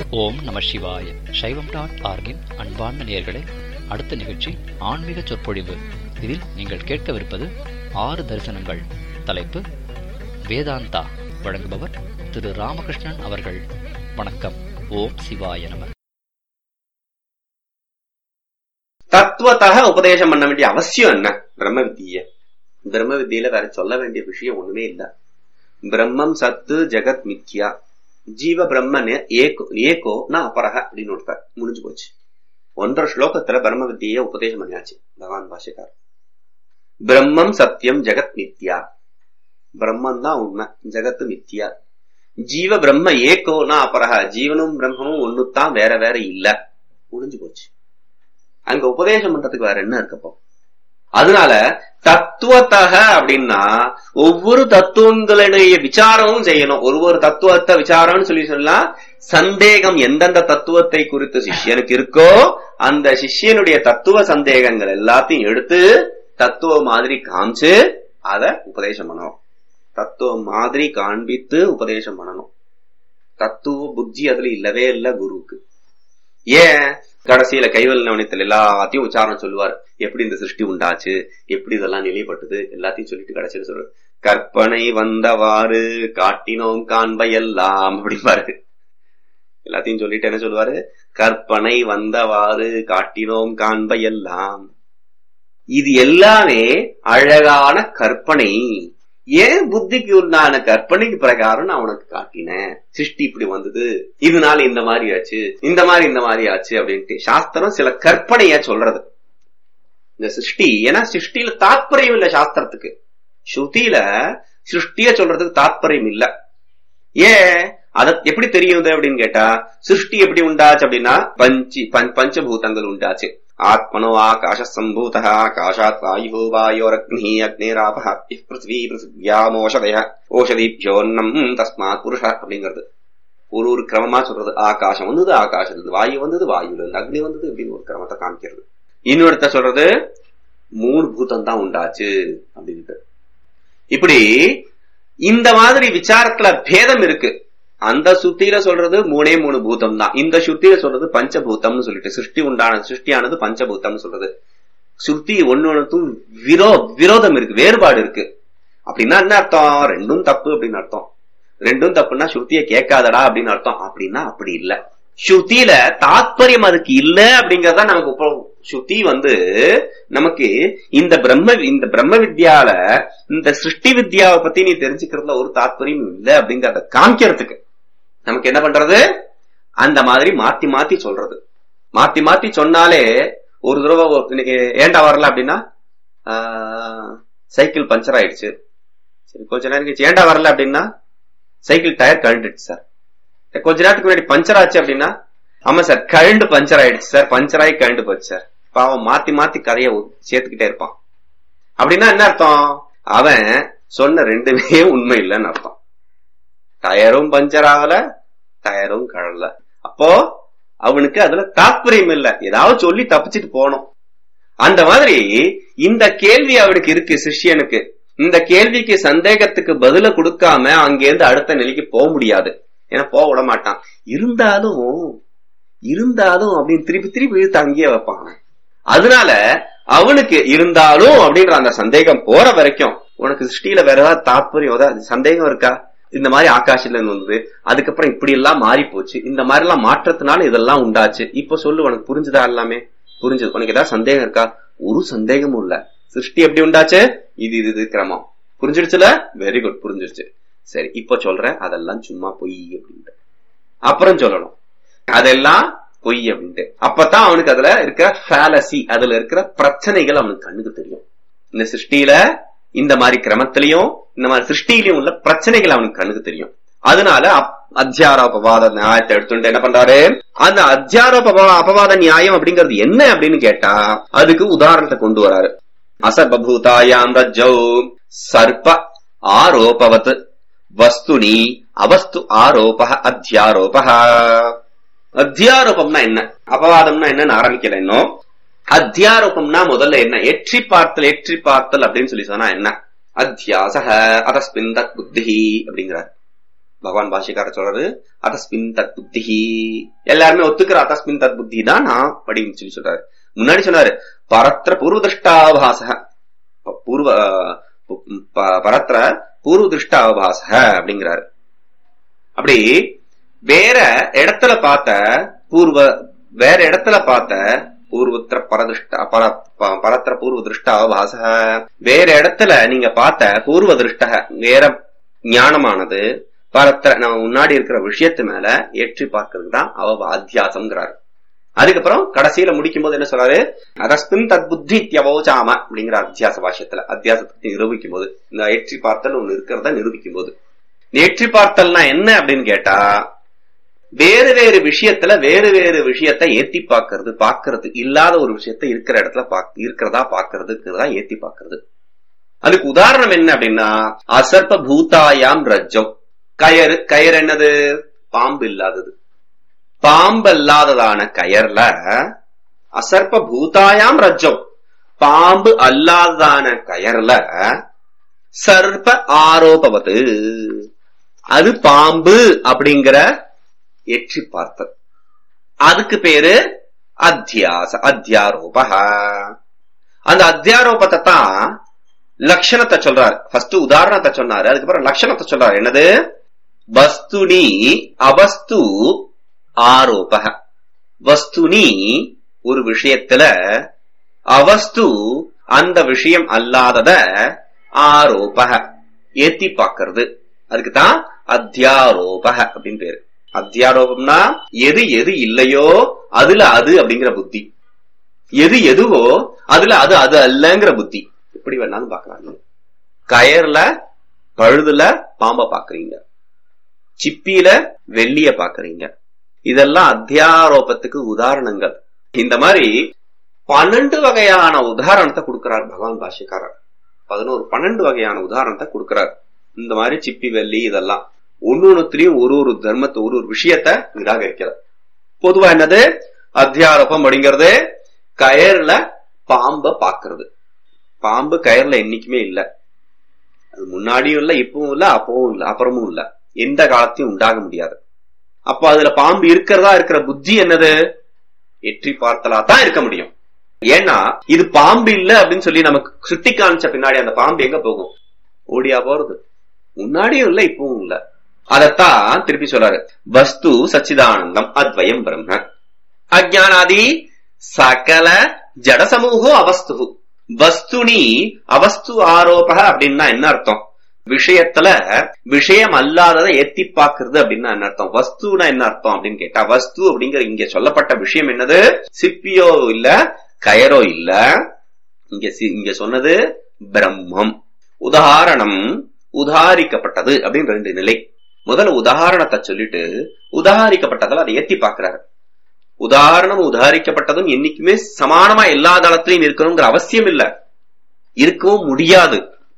ஓம் நம சிவாய. சைவம்.org-இன் அன்பார்ந்த நேயர்களே, அடுத்த நிகழ்ச்சி ஆன்மீக சொற்பொழிவு. இதில் நீங்கள் கேட்கவிருப்பது 6 தரிசனங்கள். தலைப்பு வேதாந்தா. வழங்குபவர் திரு ராமகிருஷ்ணன் அவர்கள். வணக்கம். ஓம் சிவாய நம. தத்துவத்தாக உபதேசம் பண்ண வேண்டிய அவசியம் என்ன? பிரம்ம வித்திய. பிரம்ம வித்தியில வேற சொல்ல வேண்டிய விஷயம் ஒண்ணுமே இல்ல. பிரம்மம் சத்து ஜெகத் மித்யா, ஜீவ பிரம்மன் ஏகோ ந அபரஹ அப்படின்னு ஒருத்தர். முடிஞ்சு போச்சு. 1.5 ஸ்லோகத்துல பிரம்ம வித்தியை உபதேசம் பண்ணியாச்சு பகவான் பாஷைக்கார். பிரம்மம் சத்தியம் ஜெகத் மித்யா. பிரம்மன் தான் உண்மை, ஜெகத்து மித்யா. ஜீவ பிரம்ம ஏகோ ந அபரஹ. ஜீவனும் பிரம்மமும் ஒண்ணுதான், வேற வேற இல்ல. முடிஞ்சு போச்சு. அங்க உபதேசம் பண்றதுக்கு வேற என்ன இருக்கப்போ? அதனால தத்துவத்தாக அப்படின்னா ஒவ்வொரு தத்துவங்களுடைய விசாரமும் செய்யணும். ஒரு தத்துவத்தை விசாரம்னு சொல்லலாம். சந்தேகம் எந்தெந்த தத்துவத்தை குறித்து சிஷ்யனுக்கு இருக்கோ அந்த சிஷ்யனுடைய தத்துவ சந்தேகங்கள் எல்லாத்தையும் எடுத்து தத்துவ மாதிரி காமிச்சு அத உபதேசம் பண்ணணும். தத்துவம் மாதிரி காண்பித்து உபதேசம் பண்ணணும். தத்துவ புத்தி அதுல இல்லவே இல்லை குருவுக்கு. ஏன்? கடைசியில கைவல்யத்தில் எல்லாத்தையும் உச்சாரணம் சொல்லுவார். எப்படி இந்த சிருஷ்டி உண்டாச்சு, எப்படி இதெல்லாம் நிலைப்பட்டது, எல்லாத்தையும் சொல்லிட்டு கடைசியில சொல்றாரு, கற்பனை வந்தவாறு காட்டினோம் காண்பையெல்லாம் அப்படிப்பாரு. எல்லாத்தையும் சொல்லிட்டு என்ன சொல்லுவாரு? கற்பனை வந்தவாறு காட்டினோம் காண்பையெல்லாம். இது எல்லாமே அழகான கற்பனை. ஏன் புத்திக்கு உண்டான கற்பனைக்கு பிரகாரம் நான் உனக்கு காட்டினேன். சிருஷ்டி இப்படி வந்தது, இதனால இந்த மாதிரி ஆச்சு, இந்த மாதிரி ஆச்சு அப்படின்ட்டு சாஸ்திரம் சில கற்பனைய சொல்றது. இந்த சிருஷ்டி, ஏன்னா சிருஷ்டியில தாத்பரியம் இல்ல சாஸ்திரத்துக்கு. ஸ்ருதியில சிருஷ்டிய சொல்றதுக்கு தாத்பரியம் இல்ல. ஏன்? அத எப்படி தெரியுது அப்படின்னு கேட்டா, சிருஷ்டி எப்படி உண்டாச்சு அப்படின்னா பஞ்சபூதங்கள் உண்டாச்சு. ஆத்மனோ ஆகாஷ சம்பூதः ஆகாஷாத் வாயுः வாயோரக்னிः அக்னிராபः பிருத்வி பிருத்வியாமோஷதய ஓஷதீப்யோன்னம் தஸ்மாத் புருஷ அப்படிங்கிறது ஒரு கிரமமா சொல்றது. ஆகாசம் வந்தது, ஆகாசத்துல வாயு வந்தது, வாயுல இருந்து அக்னி வந்தது, அப்படின்னு ஒரு கிரமத்தை காமிக்கிறது. இன்னொருத்த சொல்றது 3 பூதம் தான் உண்டாச்சு அப்படின்ட்டு. இப்படி இந்த மாதிரி விசாரத்துல பேதம் இருக்கு. அந்த சுத்தியில சொல்றது 3 பூதம் தான், இந்த சுத்தியில சொல்றது பஞ்சபூதம்னு சொல்லிட்டு சிருஷ்டியானது பஞ்சபூதம்னு சொல்றது. சுத்தி ஒன்னுக்கும் விரோதம் இருக்கு, வேறுபாடு இருக்கு. அப்படின்னா என்ன அர்த்தம்? ரெண்டும் தப்பு அப்படின்னு அர்த்தம். ரெண்டும் தப்புன்னா ஸ்ருதியை கேட்காதடா அப்படின்னு அர்த்தம். அப்படின்னா அப்படி இல்ல. ஸ்ருதியில தாத்பரியம் அதுக்கு இல்ல அப்படிங்கறதா நமக்கு. ஸ்ருதி நமக்கு இந்த பிரம்ம வித்யால இந்த சிருஷ்டி வித்யாவை பத்தி நீ தெரிஞ்சுக்கிறதுல ஒரு தாத்பரியம் இல்ல அப்படிங்கறத காமிக்கிறதுக்கு நமக்கு என்ன பண்றது? அந்த மாதிரி மாத்தி மாத்தி சொல்றது. மாத்தி மாத்தி சொன்னாலே ஒரு தடவை இன்னைக்கு ஏண்டா வரல அப்படின்னா, சைக்கிள் பஞ்சர் ஆயிடுச்சு. சரி, கொஞ்ச நேரம் கழிச்சு ஏண்டா வரல அப்படின்னா, சைக்கிள் டயர் கழண்டுச்சு சார். கொஞ்ச நேரத்துக்கு முன்னாடி பஞ்சர் ஆச்சு அப்படின்னா, ஆமா சார் கழண்டு பஞ்சர் ஆயிடுச்சு சார், பஞ்சர் ஆகி கழண்டு போச்சு சார். பாவம் மாத்தி மாத்தி கதையை சேர்த்துக்கிட்டே இருப்பான். அப்படின்னா என்ன அர்த்தம்? அவன் சொன்ன ரெண்டுமே உண்மை இல்லைன்னு அர்த்தம். டயரும் பஞ்சர் ஆகல, டயரும் கழல. அப்போ அவனுக்கு அதுல தாத்பரியம் இல்ல, ஏதாவது சொல்லி தப்பிச்சுட்டு போனோம். அந்த மாதிரி இந்த கேள்வி அவனுக்கு இருக்கு சிஷ்யனுக்கு. இந்த கேள்விக்கு சந்தேகத்துக்கு பதில கொடுக்காம அங்கிருந்து அடுத்த நிலைக்கு போக முடியாது. ஏன்னா போக விட மாட்டான். இருந்தாலும் அப்படின்னு திருப்பி இழுத்து அங்கேயே வைப்பான். அதனால அவனுக்கு இருந்தாலும் அப்படின்ற அந்த சந்தேகம் போற வரைக்கும் உனக்கு சிருஷ்டியில வேற ஏதாவது தாத்பரியம் சந்தேகம் இருக்கா? இந்த மாதிரி ஆகாஷத்துல வந்தது, அதுக்கப்புறம் இப்படி எல்லாம் மாறி போச்சு, இந்த மாதிரி எல்லாம் மாற்றத்தினால இதெல்லாம் உண்டாச்சு. இப்ப சொல்லு, உனக்கு புரிஞ்சுதா? எல்லாமே புரிஞ்சது. உனக்கு ஏதாவது சந்தேகம் இருக்கா? ஒரு சந்தேகமும் இல்ல. சிருஷ்டி எப்படி உண்டாச்சு, இது கிரமம் புரிஞ்சிடுச்சுல? வெரி குட், புரிஞ்சிருச்சு. சரி, இப்ப சொல்றேன் அதெல்லாம் சும்மா பொய் அப்படின்ட்டு. அப்புறம் சொல்லணும் அதெல்லாம் பொய் அப்படின்ட்டு. அப்பதான் அவனுக்கு அதுல இருக்கிற ஃபேலசி, அதுல இருக்கிற பிரச்சனைகள் அவனுக்கு கண்ணுக்கு தெரியும். இந்த சிருஷ்டியில இந்த மாதிரி கிரமத்திலையும் இந்த மாதிரி சிருஷ்டியிலையும் உள்ள பிரச்சனைகள் அவனுக்கு கண்ணுக்கு தெரியும். அதனால அத்தியாரோபவாத நியாயத்தை எடுத்துட்டு என்ன பண்றாரு? அந்த அத்தியாரோபவாத நியாயம் அப்படிங்கிறது என்ன அப்படின்னு கேட்டா, அதுக்கு உதாரணத்தை கொண்டு வராரு. அசர்பூதாயாம் ரஜ்ஜௌ சர்ப ஆரோபவத் வஸ்துனி அவஸ்து ஆரோப அத்தியாரோப. அத்தியாரோபம்னா என்ன, அபவாதம்னா என்னன்னு ஆரம்பிக்கல இன்னும். அத்தியாரோபம்னா முதல்ல என்ன? எற்றி பார்த்தல் அப்படின்னு சொல்லி சொன்னா என்ன? அத்தியாச அதஸ்மின் தத் புத்தி அப்படிங்கிறார். பகவான் பாஷிக்கார சொல்றாரு அதஸ்மின் தத் புத்தி. எல்லாருமே ஒத்துக்கிற அதஸ்மின் தத் புத்தி தான் நான் அப்படின்னு சொல்லி சொல்றாரு. முன்னாடி சொன்னாரு பரத்திர பூர்வ திருஷ்டாபாச, பரத்திர பூர்வ திருஷ்டாபாச அப்படிங்கிறாரு. அப்படி வேற இடத்துல பார்த்த பூர்வத்திர பரத்திர பூர்வ திருஷ்டாபாச, வேற இடத்துல நீங்க பார்த்த பூர்வ திருஷ்ட வேற ஞானமானது பரத்திர நம்ம முன்னாடி இருக்கிற விஷயத்து மேல ஏற்றி பார்க்கறது தான் அத்தியாசம்ங்கிறாரு. அதுக்கப்புறம் கடைசியில முடிக்கும் போது என்ன சொல்றாரு, அதஸ்மின் தத் புத்தி தியவோச்சாம அப்படிங்கிற அத்தியாச பாஷ்யத்துல அத்தியாசத்தை நிரூபிக்கும் போது இந்த ஏற்றி பார்த்தல் ஒண்ணு இருக்கிறத நிரூபிக்கும் போது, ஏற்றி பார்த்தல்னா என்ன அப்படின்னு கேட்டா வேறு வேறு விஷயத்துல வேறு வேறு விஷயத்த ஏத்தி பாக்குறது இல்லாத ஒரு விஷயத்த இருக்கிற இடத்துல இருக்கிறதா பாக்குறதுக்குறதா ஏத்தி பாக்குறது. அதுக்கு உதாரணம் என்ன அப்படின்னா அசர்ப்ப பூதாயாம் ரஜ்ஜம். கயறு என்னது, பாம்பு இல்லாதது. பாம்பு இல்லாததான கயர்ல அசர்ப்ப பூதாயாம் ரஜ்ஜம், பாம்பு அல்லாததான கயர்ல சர்ப்ப ஆரோபவது, அது பாம்பு அப்படிங்கிற எற்றி பார்த்தல். அதுக்கு பேரு அத்தியாரோப. அந்த அத்தியாரோபத்தை தான் லட்சணத்தை சொல்றாரு. ஃபர்ஸ்ட் உதாரணத்தை சொன்னாரு, அதுக்கப்புறம் லட்சணத்தை சொல்றாரு. என்னது, வஸ்துனி அவஸ்து ஆரோப. வஸ்துனி ஒரு விஷயத்துல, அவஸ்து அந்த விஷயம் அல்லாதத, ஆரோப ஏத்தி பாக்கிறது. அதுக்குதான் அத்தியாரோப அப்படின்னு பேரு. அத்தியாரோபம்னா எது எது இல்லையோ அதுல அது அப்படிங்கிற புத்தி, எது எதுவோ அதுல அது அது அல்லங்கிற புத்தி. எப்படி வேணாலும் பாக்கறாங்க. கயர்ல பழுதுல பாம்ப பாக்குறீங்க, சிப்பியில வெள்ளிய பாக்குறீங்க. இதெல்லாம் அத்தியாரோபத்துக்கு உதாரணங்கள். இந்த மாதிரி 12 வகையான உதாரணத்தை கொடுக்கிறார் பகவான் பாஷ்யக்காரர். 12 வகையான உதாரணத்தை கொடுக்கிறார். இந்த மாதிரி சிப்பி வெள்ளி இதெல்லாம் ஒன்னொன்னுத்திலையும் ஒரு ஒரு தர்மத்தை ஒரு ஒரு விஷயத்த நிராகரிக்கிறார். பொதுவா என்னது, அத்தியாரோபம் அப்படிங்கிறது கயர்ல பாம்ப பாக்குறது. பாம்பு கயர்ல என்னைக்குமே இல்ல, அது முன்னாடியும் இல்ல, இப்பவும் இல்ல, அப்பவும் இல்ல, அப்புறமும் இல்ல, எந்த காலத்தையும் உண்டாக முடியாது. அப்ப அதுல பாம்பு இருக்கிறதா இருக்கிற புத்தி என்னது, எற்றி பார்த்தலா தான் இருக்க முடியும். ஏன்னா இது பாம்பு இல்ல அப்படின்னு சொல்லி நமக்கு சுட்டி காமிச்ச பின்னாடி அந்த பாம்பு எங்க போகும், ஓடியா போறது. முன்னாடியும் இல்ல, இப்பவும் இல்ல. அதத்தான் திருப்பி சொல்றாரு, வஸ்து சச்சிதானந்தம் அத்வயம் பிரம்ம அஜ்ஞானாதி சகல ஜட சமூகோ அவஸ்து. வஸ்துனி அவஸ்து ஆரோப அப்படின்னா என்ன அர்த்தம், விஷயத்துல விஷயம் அல்லாததை எத்தி பாக்குறது அப்படின்னா என்ன அர்த்தம். வஸ்துனா என்ன அர்த்தம் அப்படின்னு கேட்டா, வஸ்து அப்படிங்கிற இங்க சொல்லப்பட்ட விஷயம் என்னது, சிப்பியோ இல்ல, கயரோ இல்ல, இங்க சொன்னது பிரம்மம். உதாரணம் உதாரிக்கப்பட்டது அப்படின்னு 2 நிலை. முதல்ல உதாரணத்தை சொல்லிட்டு உதாரிக்கப்பட்டதால் அதை ஏத்தி பாக்குறாரு. உதாரணம் உதாரிக்கப்பட்டதும் என்னைக்குமே சமானமா எல்லா தளத்திலையும் இருக்கணுங்கிற அவசியம் இல்ல, இருக்கவும் முடியாது.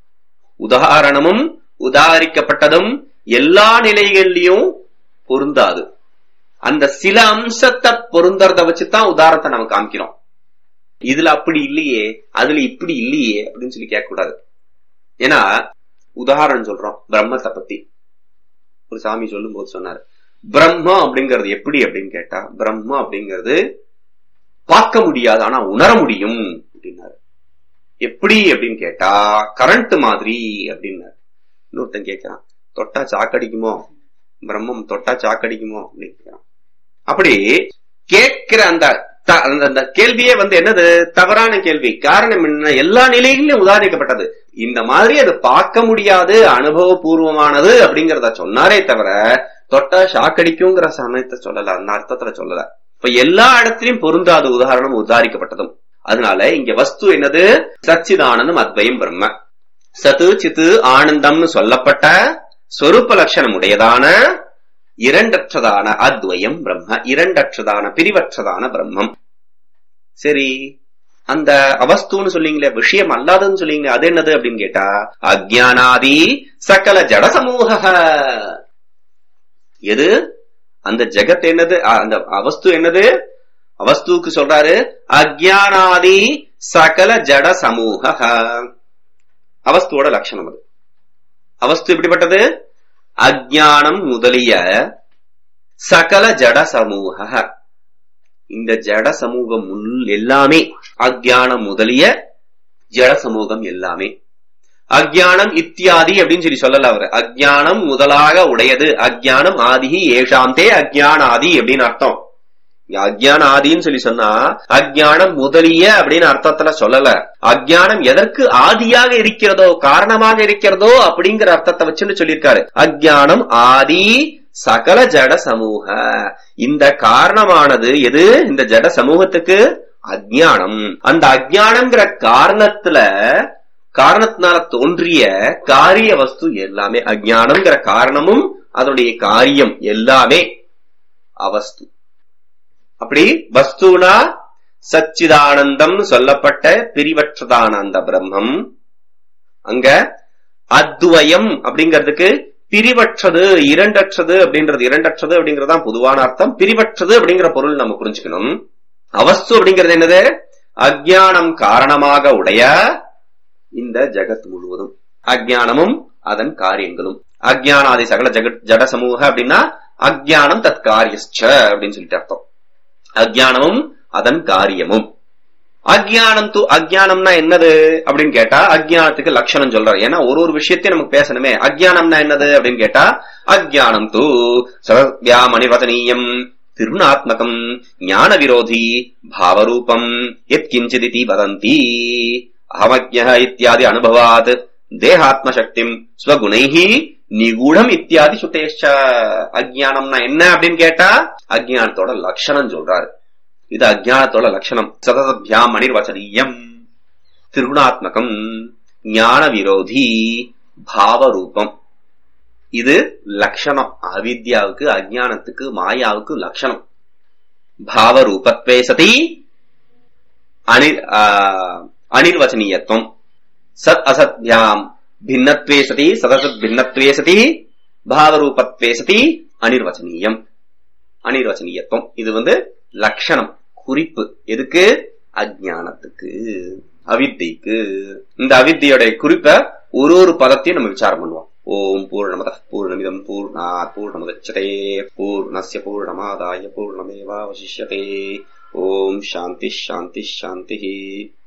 உதாரணமும் உதாரிக்கப்பட்டதும் எல்லா நிலைகள்லயும் பொருந்தாது. அந்த சில அம்சத்தை பொருந்தறத வச்சுதான் உதாரணத்தை நம்ம காமிக்கிறோம். இதுல அப்படி இல்லையே, அதுல இப்படி இல்லையே அப்படின்னு சொல்லி கேட்க கூடாது. ஏன்னா உதாரணம் சொல்றோம் பிரம்மத்தை பத்தி. ஒரு சாமி சொல்லும் போது சொன்னாரு, பிரம்மம் அப்படிங்கிறது எப்படி அப்படின்னு கேட்டா, பிரம்மம் அப்படிங்கிறது பார்க்க முடியாது ஆனா உணர முடியும் அப்படின்னாரு. எப்படி அப்படின்னு கேட்டா, கரண்ட் மாதிரி அப்படின்னாரு. இன்னொருத்தன் கேட்கிறான், தொட்டா சாக்கடிக்குமோ, பிரம்மம் தொட்டா சாக்கடிக்குமோ அப்படின்னு கேட்கிறான். அப்படி கேட்கிற அந்த கேள்வியே என்னது, தவறான கேள்வி. காரணம் என்ன, எல்லா நிலைகளிலும் உதாரிக்கப்பட்டது. இந்த மாதிரி அது பார்க்க முடியாது, அனுபவபூர்வமானது அப்படிங்கறத சொன்னாரே தவிர தொட்டா ஷாக்கடிக்குங்கிற சமயத்தை சொல்லல, அந்த அர்த்தத்துல சொல்லல. இப்ப எல்லா இடத்திலையும் பொருந்தாது உதாரணம் உதாரிக்கப்பட்டதும். அதனால இங்க வஸ்து என்னது, சச்சிதானந்தம் அத்வயம் பிரம்ம. சத்து சித்து ஆனந்தம்னு சொல்லப்பட்ட ஸ்வரூப லட்சணம் உடையதான இரண்டற்றதான அத்வயம் பிரம்ம, இரண்டற்றதான பிரிவற்றதான பிரம்மம். சரி, அந்த அவஸ்துன்னு சொல்லிங்களே, விஷயம் அல்லாதன்னு சொல்லிங்களே, அது என்னது அப்படின்னு கேட்டா, அஜ்ஞானாதி சகல ஜட சமூக. எது அந்த ஜெகத் என்னது, அந்த அவஸ்து என்னது, அவஸ்துக்கு சொல்றாரு அஜ்ஞானாதி சகல ஜட சமூக. அவஸ்துவோட லட்சணம் அது. அவஸ்து எப்படிப்பட்டது, அஜ்ஞானம் முதலிய சகல ஜட சமூக, இந்த ஜட சமூகம் எல்லாமே, அஜ்ஞானம் முதலிய ஜட சமூகம் எல்லாமே. அஜ்ஞானம் இத்தியாதி அப்படின்னு சொல்லல அவரு. அஜ்ஞானம் முதலாக உடையது, அஜ்ஞானம் ஆதி ஏஷாந்தே அஜ்ஞானாதி அப்படின்னு அர்த்தம். அஜ்ஞான ஆதின்னு சொன்னா அஜ்ஞானம் முதலிய அப்படின்னு அர்த்தத்துல சொல்லல. அஜ்ஞானம் எதற்கு ஆதியாக இருக்கிறதோ, காரணமாக இருக்கிறதோ அப்படிங்கிற அர்த்தத்தை வச்சுன்னு சொல்லியிருக்காரு. அஜ்ஞானம் ஆதி சகல ஜட சமூக, இந்த காரணமானது எது? இந்த ஜட சமூகத்துக்கு அஜ்ஞானம். அந்த அஜ்ஞானம்ங்கிற காரணத்தினால தோன்றிய காரிய வஸ்து எல்லாமே, அஜ்ஞானம்ங்கிற காரணமும் அதனுடைய காரியம் எல்லாமே அவஸ்து. அப்படி வஸ்துனா சச்சிதானந்தம் சொல்லப்பட்ட பிரிவற்றதான அந்த பிரம்மம், அங்க அத்வயம் அப்படிங்கிறதுக்கு பிரிவற்றது, இரண்டற்றது அப்படின்றது, இரண்டற்றது அப்படிங்கறதுதான் பொதுவான அர்த்தம். பிரிவற்றது அப்படிங்கிற பொருள் நம்ம புரிஞ்சுக்கணும். அவஸ்து அப்படிங்கிறது என்னது? அஜ்ஞானம் காரணமாக உடைய இந்த ஜகத் முழுவதும், அஜ்ஞானமும் அதன் காரியங்களும். அஜ்ஞானாதி சகல ஜட சமூக அப்படின்னா அஜ்ஞானம் தத் காரியஸ்ச அப்படின்னு சொல்லிட்டு அர்த்தம். அஜ்ஞானமும் அதன் காரியமும். அஜ்ஞானம்னா என்னது அப்படின்னு கேட்டா அஜ்ஞானத்துக்கு லட்சணம் சொல்றாரு. ஏன்னா ஒரு விஷயத்தையும் நமக்கு பேசணுமே. அஜ்ஞானம்னா என்னது அப்படின்னு கேட்டா, அஜ்ஞானம் தூ சதவ்யாமணிவதனீயம் திருநாத்மகம் ஞான விரோதி பாவரூபம் யத்கிஞ்சிதி வதந்தி அஹமஜ்ஞ இத்தியாதி அனுபவாத் தேகாத்மசக்திம் ஸ்வகுணைஹி நிகூடம் இத்தியாதி சுதேஷ்ச. அஜ்ஞானம்னா என்ன அப்படின்னு கேட்டா அஜ்ஞானத்தோட லட்சணம் சொல்றாரு. இது அஜ்ஞானத்தோட லட்சணம். சததப்யாம் அனிர்வச்சனீயம் திருகுணாத்மகம் ஞான விரோதி பாவரூபம். இது லட்சணம். அவித்யாவுக்கு, அஜ்ஞானத்துக்கு, மாயாவுக்கு லட்சணம். பாவரூபத்வே சதி அனிர்வச்சனீயத்துவம். சத் அசத்யாம் பின்னத்வே சதி சதசத் பின்னத்வே சதி பாவரூபத்வே சதி அனிர்வச்சனீயம். அனிர்வச்சனீயத்துவம் இது லட்சணம், குறிப்பு. எதுக்கு? அஜ்ஞானத்துக்கு, அவித்தைக்கு. இந்த அவித்தையோட குறிப்பை ஒரு பதத்தையும் நம்ம விசாரம் பண்ணுவோம். ஓம் பூர்ணமதః பூர்ணமிதம் பூர்ணாத் பூர்ணமுதச்யதே பூர்ணஸ்ய பூர்ணமாதாய பூர்ணமேவாவசிஷ்யதே. ஓம் சாந்தி சாந்தி சாந்தி.